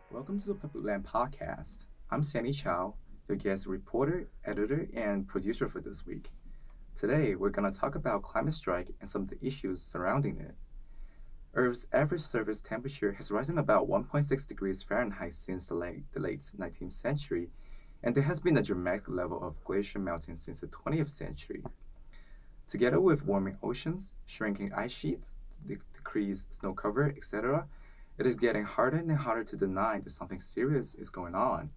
Welcome to the Public Land Podcast. I'm Sandy Chow, your guest reporter, editor, and producer for this week. Today, we're going to talk about climate strike and some of the issues surrounding it. Earth's average surface temperature has risen about 1.6 degrees Fahrenheit since the late 19th century, and there has been a dramatic level of glacier melting since the 20th century. Together with warming oceans, shrinking ice sheets, decreased snow cover, etc., it is getting harder and harder to deny that something serious is going on.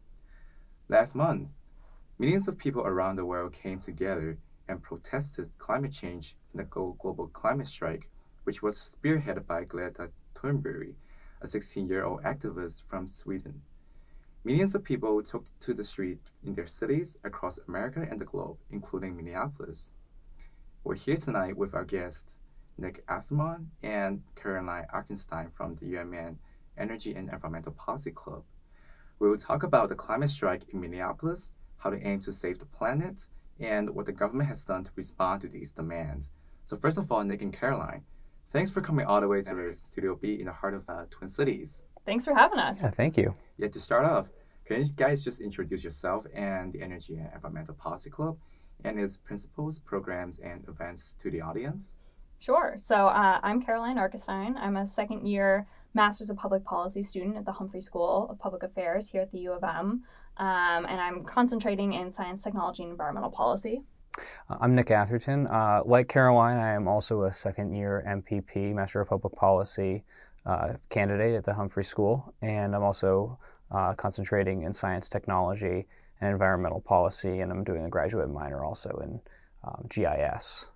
Last month, millions of people around the world came together and protested climate change in the global climate strike, which was spearheaded by Greta Thunberg, a 16-year-old activist from Sweden. Millions of people took to the street in their cities across America and the globe, including Minneapolis. We're here tonight with our guests, Nick Atherman and Caroline Arkenstein from the UMN Energy and Environmental Policy Club. We will talk about the climate strike in Minneapolis, how they aim to save the planet, and what the government has done to respond to these demands. So first of all, Nick and Caroline, thanks for coming all the way to Studio B in the heart of Twin Cities. Thanks for having us. Yeah, thank you. Yeah, to start off, can you guys just introduce yourself and the Energy and Environmental Policy Club and its principles, programs, and events to the audience? Sure. So I'm Caroline Arkenstein. I'm a second year Masters of Public Policy student at the Humphrey School of Public Affairs here at the U of M. And I'm concentrating in science, technology, and environmental policy. I'm Nick Atherton. Like Caroline, I am also a second year MPP, Master of Public Policy candidate at the Humphrey School. And I'm also concentrating in science, technology, and environmental policy. And I'm doing a graduate minor also in GIS.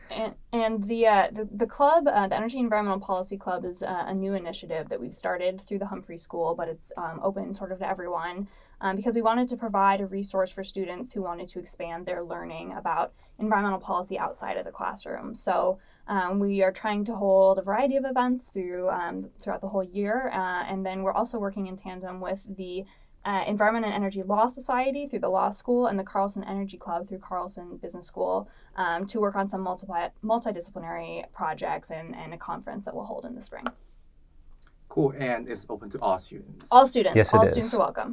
And the club, the Energy and Environmental Policy Club, is a new initiative that we've started through the Humphrey School, but it's open sort of to everyone because we wanted to provide a resource for students who wanted to expand their learning about environmental policy outside of the classroom. So we are trying to hold a variety of events throughout the whole year, and then we're also working in tandem with the Environment and Energy Law Society through the Law School and the Carlson Energy Club through Carlson Business School to work on some multidisciplinary projects and a conference that we'll hold in the spring. Cool, and it's open to all students. All students. Yes, it all is. students are welcome.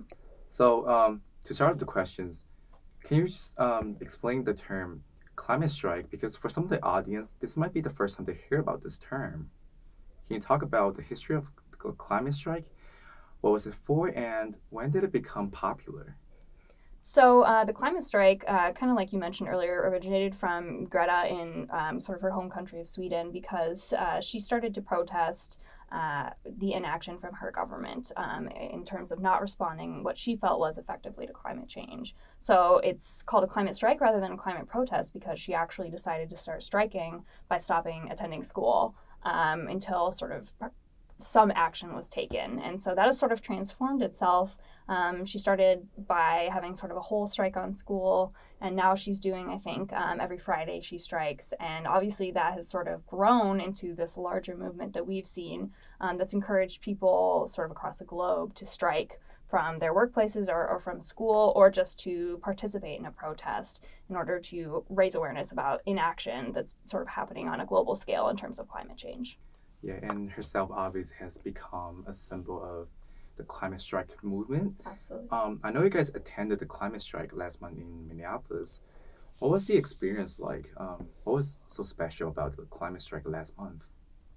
So to start with the questions, can you just explain the term climate strike? Because for some of the audience, this might be the first time they hear about this term. Can you talk about the history of climate strike? What was it for, and when did it become popular? So the climate strike, kind of like you mentioned earlier, originated from Greta in sort of her home country of Sweden because she started to protest the inaction from her government in terms of not responding what she felt was effectively to climate change. So it's called a climate strike rather than a climate protest because she actually decided to start striking by stopping attending school until sort of some action was taken. And so that has sort of transformed itself. She started by having sort of a whole strike on school, and now she's doing, I think, every Friday she strikes. And obviously that has sort of grown into this larger movement that we've seen that's encouraged people sort of across the globe to strike from their workplaces or from school or just to participate in a protest in order to raise awareness about inaction that's sort of happening on a global scale in terms of climate change. Yeah, and herself obviously has become a symbol of the climate strike movement. Absolutely. I know you guys attended the climate strike last month in Minneapolis. What was the experience like? What was so special about the climate strike last month?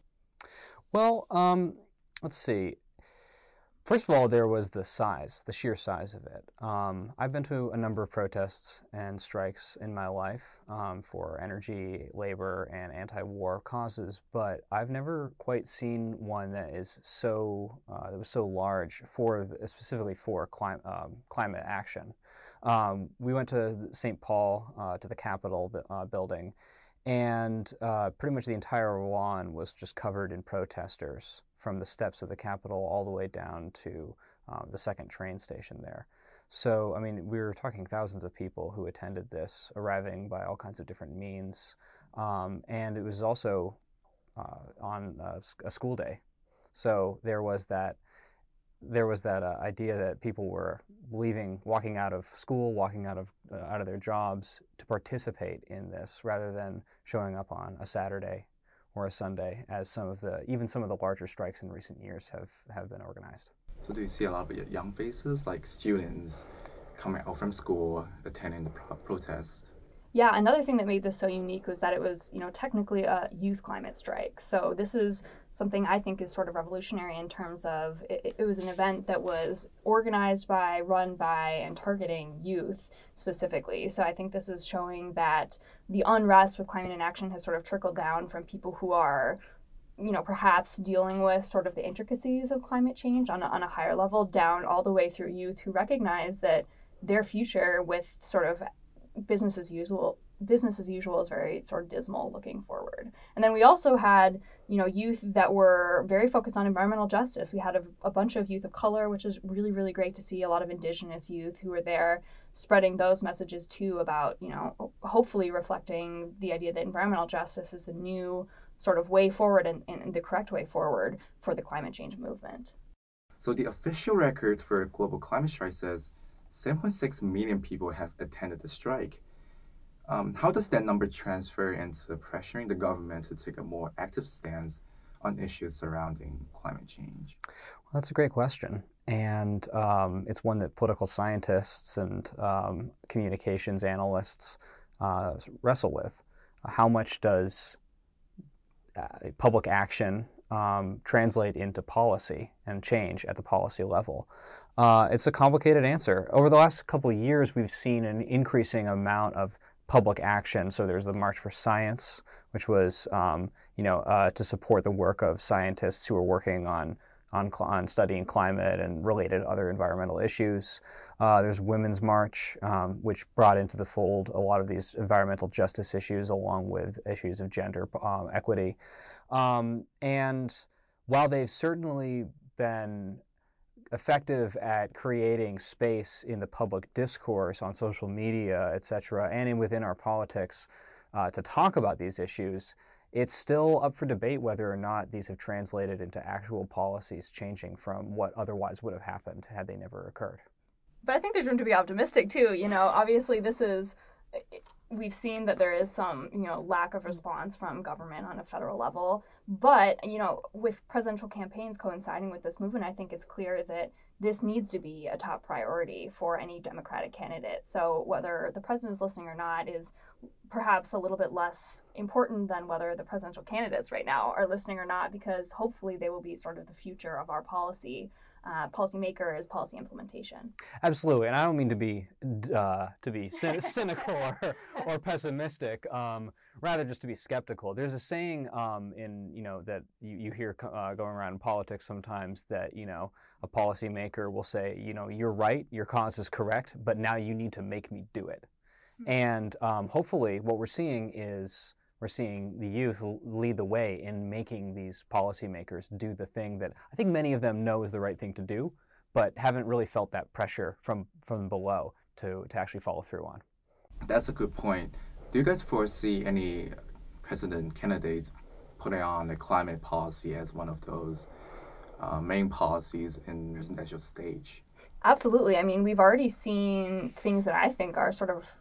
Well, let's see. First of all, there was the sheer size of it. I've been to a number of protests and strikes in my life for energy, labor, and anti-war causes, but I've never quite seen one that was so large specifically for climate action. We went to St. Paul, to the Capitol building, and pretty much the entire lawn was just covered in protesters from the steps of the Capitol all the way down to the second train station there. So, I mean, we were talking thousands of people who attended this, arriving by all kinds of different means. And it was also on a school day. So there was that idea that people were walking out of school, walking out of their jobs to participate in this, rather than showing up on a Saturday or a Sunday, as even some of the larger strikes in recent years have been organized. So do you see a lot of young faces, like students coming out from school, attending the protest? Yeah, another thing that made this so unique was that it was, technically a youth climate strike. So this is something I think is sort of revolutionary in terms of it was an event that was organized by, run by, and targeting youth specifically. So I think this is showing that the unrest with climate inaction has sort of trickled down from people who are perhaps dealing with sort of the intricacies of climate change on a higher level down all the way through youth who recognize that their future with sort of business as usual is very sort of dismal looking forward. And then we also had youth that were very focused on environmental justice. We had a bunch of youth of color, which is really, really great to see. A lot of indigenous youth who were there spreading those messages too about hopefully reflecting the idea that environmental justice is the new sort of way forward and the correct way forward for the climate change movement. So the official record for global climate strike says 7.6 million people have attended the strike. How does that number transfer into pressuring the government to take a more active stance on issues surrounding climate change? Well, that's a great question. And it's one that political scientists and communications analysts wrestle with. How much does public action translate into policy and change at the policy level? It's a complicated answer. Over the last couple of years, we've seen an increasing amount of public action. So there's the March for Science, which was to support the work of scientists who are working on studying climate and related other environmental issues. There's Women's March, which brought into the fold a lot of these environmental justice issues along with issues of gender equity. And while they've certainly been effective at creating space in the public discourse on social media, et cetera, and within our politics to talk about these issues, it's still up for debate whether or not these have translated into actual policies changing from what otherwise would have happened had they never occurred. But I think there's room to be optimistic too. Obviously we've seen that there is some, lack of response from government on a federal level. But, with presidential campaigns coinciding with this movement, I think it's clear that this needs to be a top priority for any Democratic candidate. So whether the president is listening or not is perhaps a little bit less important than whether the presidential candidates right now are listening or not, because hopefully they will be sort of the future of our policymakers, policy implementation. Absolutely, and I don't mean to be cynical or pessimistic. Rather, just to be skeptical. There's a saying that you hear going around in politics sometimes that a policymaker will say, you're right, your cause is correct, but now you need to make me do it. Mm-hmm. And hopefully, what we're seeing is the youth lead the way in making these policymakers do the thing that I think many of them know is the right thing to do, but haven't really felt that pressure from below to actually follow through on. That's a good point. Do you guys foresee any president candidates putting on the climate policy as one of those main policies in the presidential stage? Absolutely. I mean, we've already seen things that I think are sort of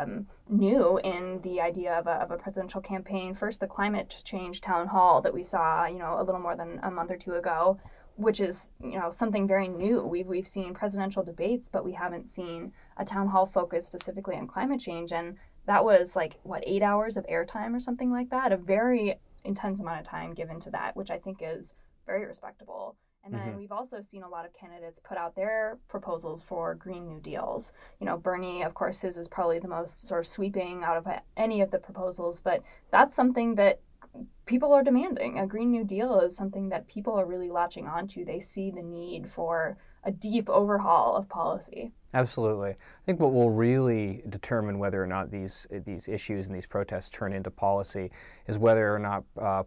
new in the idea of a presidential campaign. First, the climate change town hall that we saw, a little more than a month or two ago, which is, something very new. We've seen presidential debates, but we haven't seen a town hall focused specifically on climate change. And that was 8 hours of airtime or something like that, a very intense amount of time given to that, which I think is very respectable. And then we've also seen a lot of candidates put out their proposals for Green New Deals. Bernie, of course, his is probably the most sort of sweeping out of any of the proposals, but that's something that people are demanding. A Green New Deal is something that people are really latching onto. They see the need for a deep overhaul of policy. Absolutely. I think what will really determine whether or not these issues and these protests turn into policy is whether or not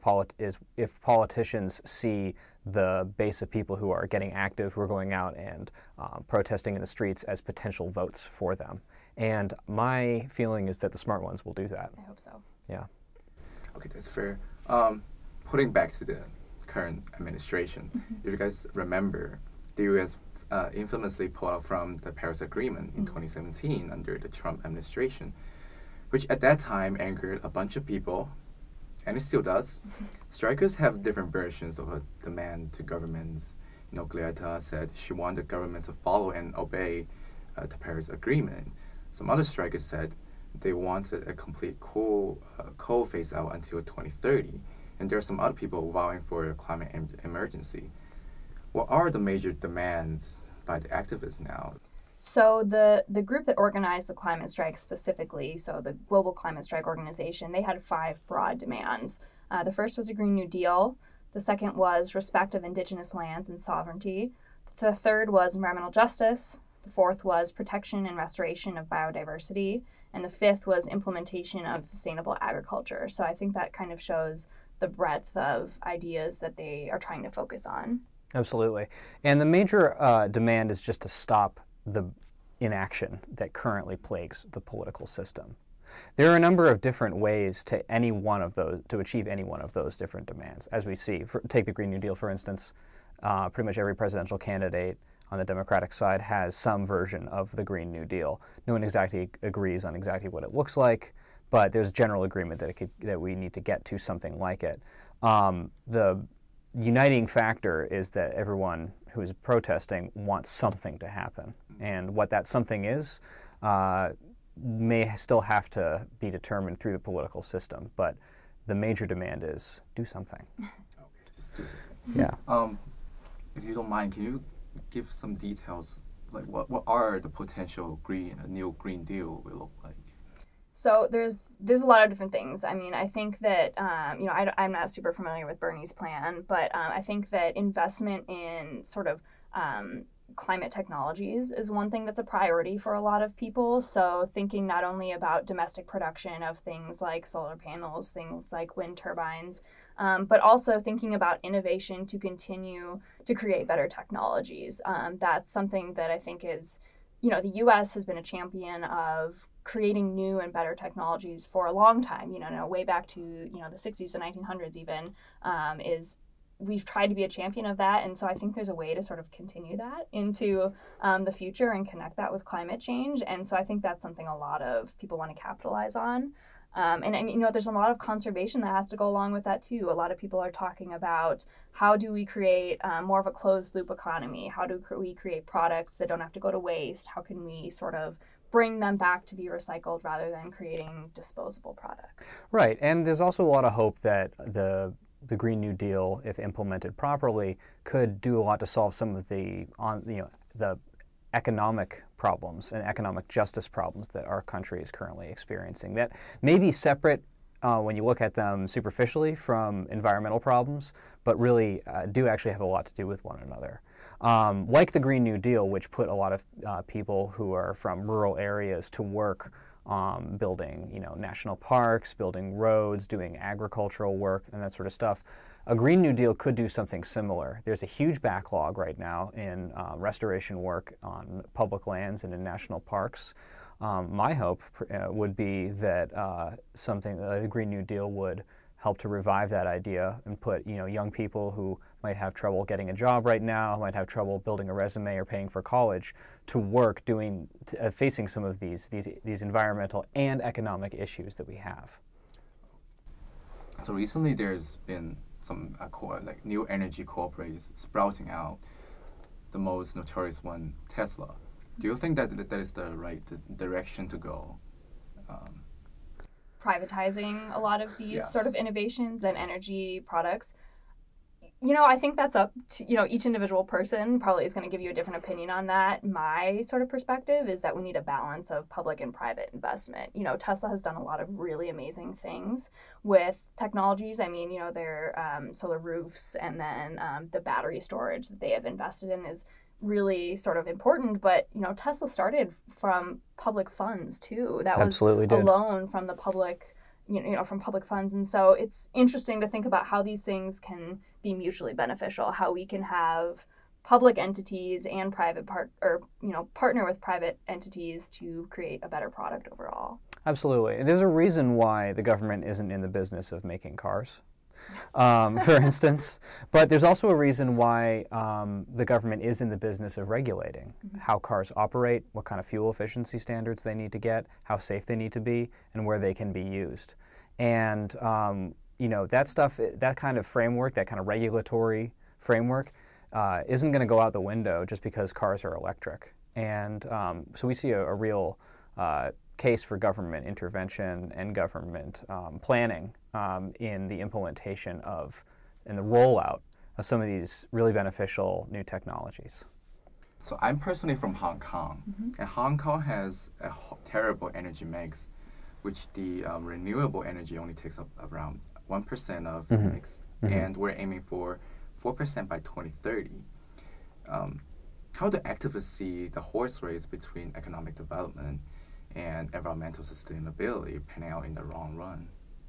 if politicians see the base of people who are getting active, who are going out and protesting in the streets as potential votes for them. And my feeling is that the smart ones will do that. I hope so. Yeah. Okay, that's fair. Putting back to the current administration, if you guys remember, the U.S. Infamously pulled out from the Paris Agreement in 2017 under the Trump administration, which at that time angered a bunch of people, and it still does. Strikers have different versions of a demand to governments, Greta said she wanted the government to follow and obey the Paris Agreement. Some other strikers said they wanted a complete coal phase out until 2030. And there are some other people vowing for a climate emergency. What are the major demands by the activists now? So the group that organized the climate strike specifically, so the Global Climate Strike Organization, they had 5 broad demands. The first was a Green New Deal. The second was respect of indigenous lands and sovereignty. The third was environmental justice. The fourth was protection and restoration of biodiversity. And the fifth was implementation of sustainable agriculture. So I think that kind of shows the breadth of ideas that they are trying to focus on. Absolutely. And the major demand is just to stop the inaction that currently plagues the political system. There are a number of different ways to achieve any one of those different demands. As we see, take the Green New Deal, for instance, pretty much every presidential candidate on the Democratic side has some version of the Green New Deal. No one exactly agrees on exactly what it looks like, but there's general agreement that we need to get to something like it. The uniting factor is that everyone who is protesting wants something to happen. And what that something is may still have to be determined through the political system. But the major demand is do something. Okay, just do something. Yeah. If you don't mind, can you give some details? Like what are the potential new Green Deal will look like? So there's a lot of different things. I mean, I think that, I'm not super familiar with Bernie's plan, but I think that investment in sort of climate technologies is one thing that's a priority for a lot of people. So thinking not only about domestic production of things like solar panels, things like wind turbines, but also thinking about innovation to continue to create better technologies. That's something that I think is, the U.S. has been a champion of creating new and better technologies for a long time, way back to, the 60s and 1900s even, we've tried to be a champion of that. And so I think there's a way to sort of continue that into the future and connect that with climate change. And so I think that's something a lot of people want to capitalize on. There's a lot of conservation that has to go along with that too. A lot of people are talking about how do we create more of a closed loop economy? How do we create products that don't have to go to waste? How can we sort of bring them back to be recycled rather than creating disposable products? Right, and there's also a lot of hope that the Green New Deal, if implemented properly, could do a lot to solve some of the economic problems and economic justice problems that our country is currently experiencing that may be separate when you look at them superficially from environmental problems, but really do actually have a lot to do with one another. Like the Green New Deal, which put a lot of people who are from rural areas to work building, national parks, building roads, doing agricultural work, and that sort of stuff. A Green New Deal could do something similar. There's a huge backlog right now in restoration work on public lands and in national parks. My hope would be that the Green New Deal would help to revive that idea and put young people who might have trouble getting a job right now, might have trouble building a resume or paying for college, to work facing some of these environmental and economic issues that we have. So recently there's been some new energy corporations sprouting out. The most notorious one, Tesla. Do you think that is the right direction to go? Privatizing a lot of these sort of innovations and energy products. I think that's up to, each individual person probably is going to give you a different opinion on that. My sort of perspective is that we need a balance of public and private investment. Tesla has done a lot of really amazing things with technologies. I mean, their solar roofs and then the battery storage that they have invested in is really sort of important. But, Tesla started from public funds too. That was Absolutely a loan from the public, from public funds. And so it's interesting to think about how these things can be mutually beneficial, how we can have public entities and partner with private entities to create a better product overall. Absolutely. There's a reason why the government isn't in the business of making cars, for instance. But there's also a reason why the government is in the business of regulating how cars operate, what kind of fuel efficiency standards they need to get, how safe they need to be, and where they can be used. And that stuff, that kind of framework, that kind of regulatory framework, isn't going to go out the window just because cars are electric. And so we see a real case for government intervention and government planning in the implementation of and the rollout of some of these really beneficial new technologies. So I'm personally from Hong Kong, and Hong Kong has a terrible energy mix, which the renewable energy only takes up around 1% of the mix, and we're aiming for 4% by 2030. How do activists see the horse race between economic development and environmental sustainability panning out in the long run?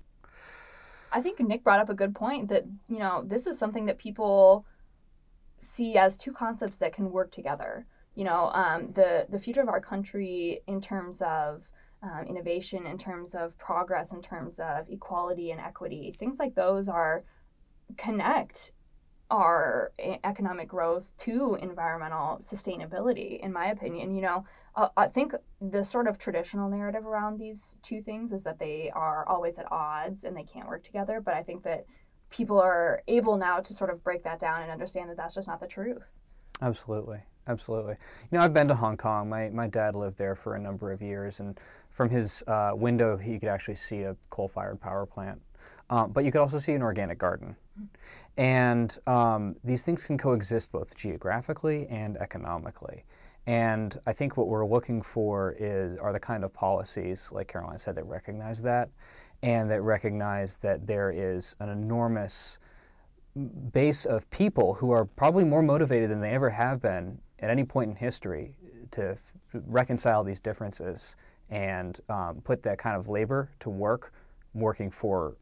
I think Nick brought up a good point that, this is something that people see as two concepts that can work together. The future of our country in terms of innovation, in terms of progress, in terms of equality and equity, things like those connect our economic growth to environmental sustainability, in my opinion. I think the sort of traditional narrative around these two things is that they are always at odds and they can't work together. But I think that people are able now to sort of break that down and understand that that's just not the truth. Absolutely. Absolutely. I've been to Hong Kong. My dad lived there for a number of years, and from his window, he could actually see a coal-fired power plant. But you could also see an organic garden. And these things can coexist both geographically and economically. And I think what we're looking for are the kind of policies, like Caroline said, that recognize that, and that recognize that there is an enormous base of people who are probably more motivated than they ever have been at any point in history to reconcile these differences and put that kind of labor to work, working for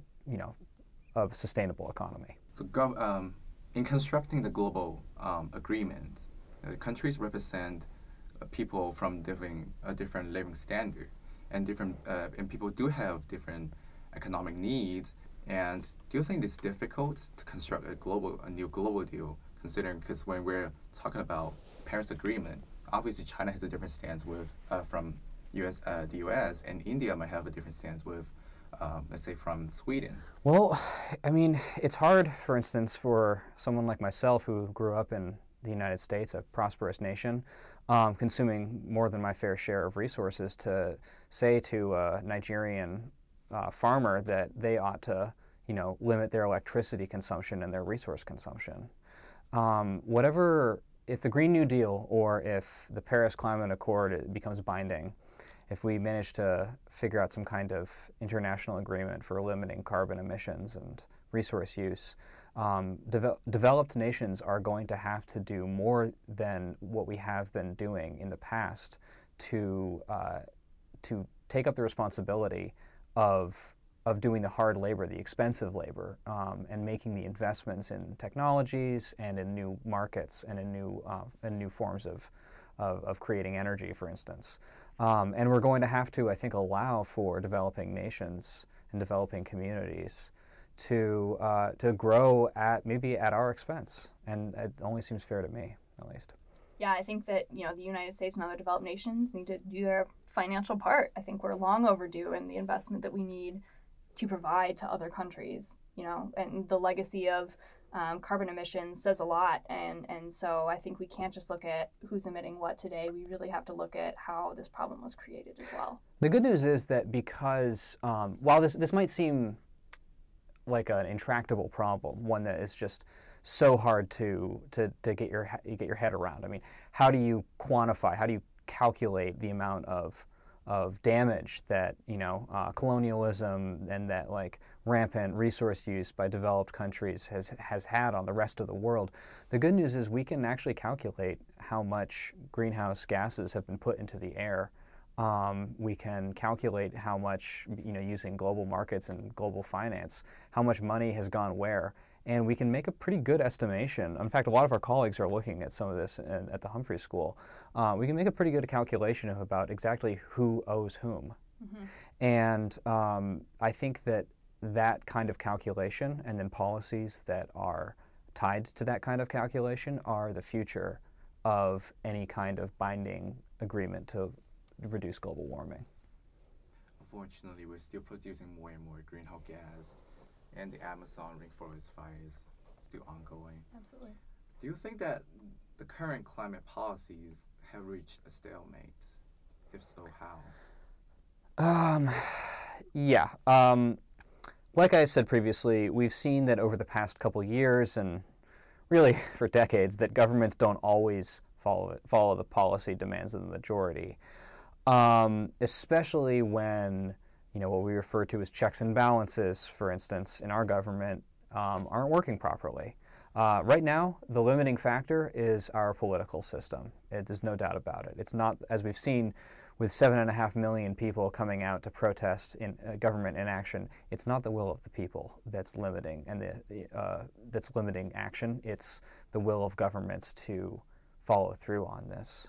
a sustainable economy. So in constructing the global agreement, countries represent people from a different living standard, and people do have different economic needs. And do you think it's difficult to construct a new global deal, considering, because when we're talking about Paris Agreement, obviously China has a different stance from the U.S., and India might have a different stance with, let's say, from Sweden. Well, I mean, it's hard, for instance, for someone like myself who grew up in the United States, a prosperous nation, consuming more than my fair share of resources, to say to a Nigerian farmer that they ought to, limit their electricity consumption and their resource consumption. If the Green New Deal or if the Paris Climate Accord becomes binding, if we manage to figure out some kind of international agreement for limiting carbon emissions and resource use, developed nations are going to have to do more than what we have been doing in the past to take up the responsibility of doing the hard labor, the expensive labor, and making the investments in technologies and in new markets and in new forms of creating energy, for instance. And we're going to have to, I think, allow for developing nations and developing communities to grow maybe at our expense, and it only seems fair to me, at least. Yeah, I think that the United States and other developed nations need to do their financial part. I think we're long overdue in the investment that we need to provide to other countries. And the legacy of carbon emissions says a lot, and so I think we can't just look at who's emitting what today. We really have to look at how this problem was created as well. The good news is that because while this might seem like an intractable problem, one that is just so hard to get your head around. I mean, how do you quantify? How do you calculate the amount of damage that colonialism and that rampant resource use by developed countries has had on the rest of the world? The good news is we can actually calculate how much greenhouse gases have been put into the air. We can calculate how much, using global markets and global finance, how much money has gone where. And we can make a pretty good estimation. In fact, a lot of our colleagues are looking at some of this at the Humphrey School. We can make a pretty good calculation of about exactly who owes whom. Mm-hmm. And I think that kind of calculation and then policies that are tied to that kind of calculation are the future of any kind of binding agreement to reduce global warming. Unfortunately, we're still producing more and more greenhouse gas, and the Amazon rainforest fire is still ongoing. Absolutely. Do you think that the current climate policies have reached a stalemate? If so, how? Um, yeah. Like I said previously, we've seen that over the past couple years and really for decades that governments don't always follow the policy demands of the majority, especially when what we refer to as checks and balances, for instance, in our government aren't working properly. Right now, the limiting factor is our political system. There's no doubt about it. It's not, as we've seen with 7.5 million people coming out to protest in government inaction, it's not the will of the people that's limiting that's limiting action. It's the will of governments to follow through on this.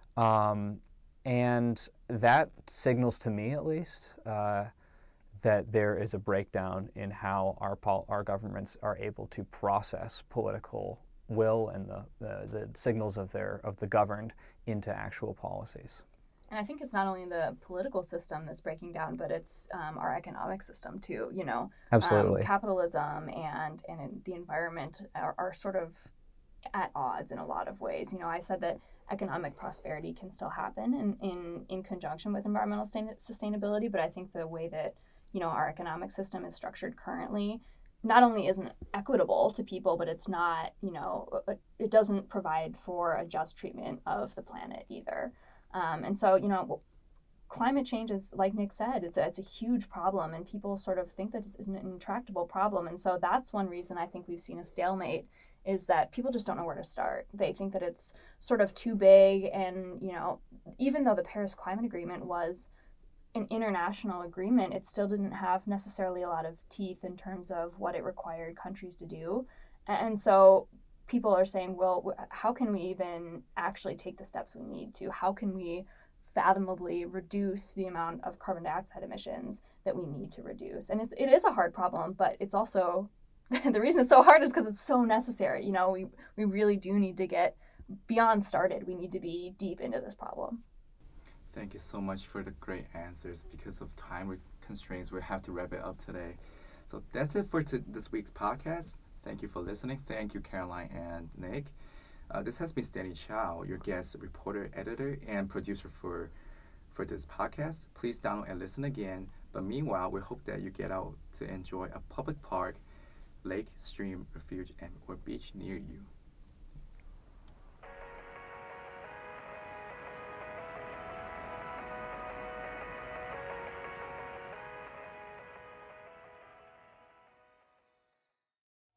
And that signals to me, at least, that there is a breakdown in how our governments are able to process political will and the signals of the governed into actual policies. And I think it's not only the political system that's breaking down, but it's our economic system too. Absolutely. Capitalism and the environment are sort of at odds in a lot of ways. I said that economic prosperity can still happen in conjunction with environmental sustainability, but I think the way that our economic system is structured currently not only isn't equitable to people, but it's not, it doesn't provide for a just treatment of the planet either. And so, climate change is, like Nick said, it's a huge problem, and people sort of think that it's an intractable problem. And so that's one reason I think we've seen a stalemate, is that people just don't know where to start. They think that it's sort of too big, and, even though the Paris Climate Agreement was an international agreement, it still didn't have necessarily a lot of teeth in terms of what it required countries to do. And so people are saying, well, how can we even actually take the steps we need to? How can we fathomably reduce the amount of carbon dioxide emissions that we need to reduce? And it is a hard problem, but it's also, the reason it's so hard is because it's so necessary. We really do need to get beyond started. We need to be deep into this problem. Thank you so much for the great answers. Because of time constraints, we have to wrap it up today. So that's it for this week's podcast. Thank you for listening. Thank you, Caroline and Nick. This has been Stanley Chow, your guest reporter, editor, and producer for this podcast. Please download and listen again. But meanwhile, we hope that you get out to enjoy a public park, lake, stream, refuge, or beach near you.